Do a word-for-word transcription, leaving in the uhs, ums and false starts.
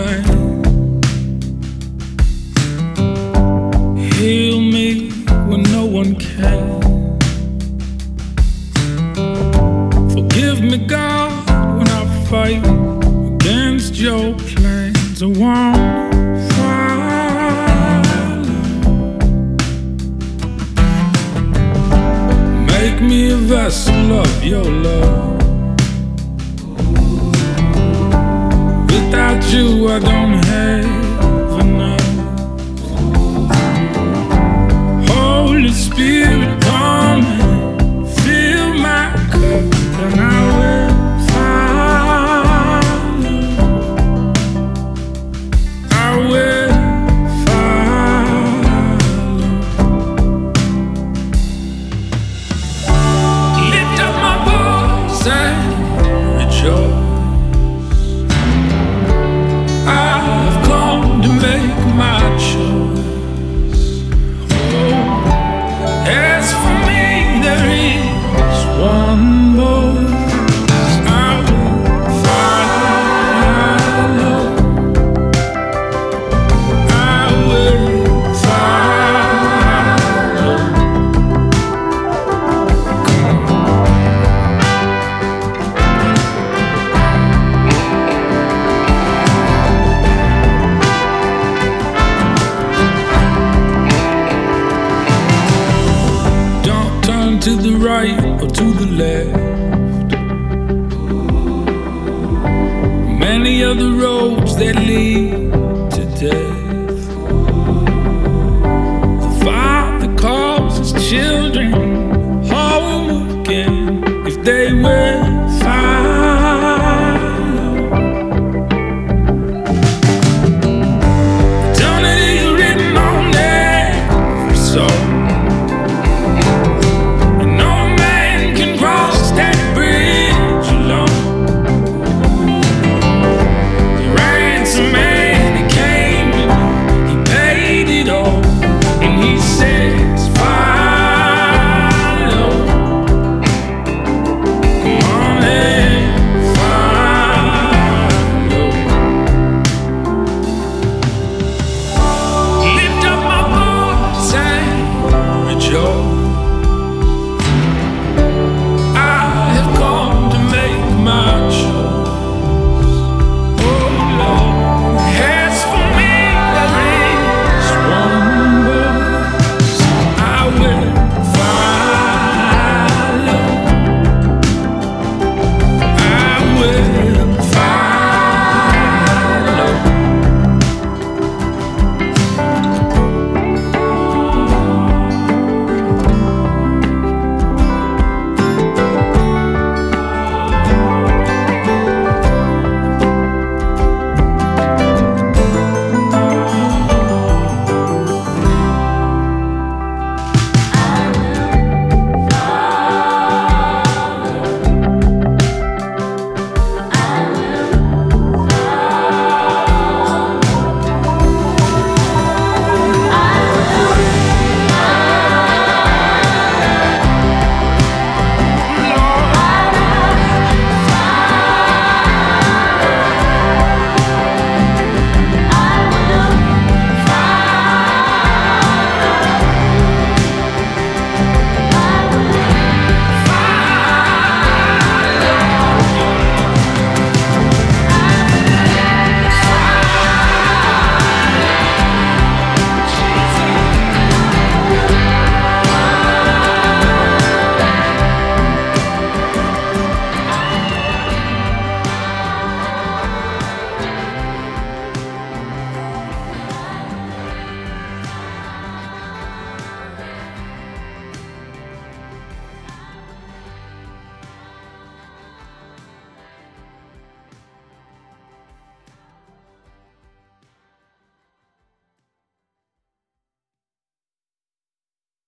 plan. Heal me when no one can. Forgive me, God, when I fight against your plans. I won't follow. Make me a vessel of your love. Without you, I don't have enough. Holy Spirit, come and fill my cup, and I will follow. I will follow. Lift up my voice and rejoice. I've come to make my choice. Oh, as for me, there is one voice I will follow. I will follow. Don't turn to the right or to the left. Many other roads that lead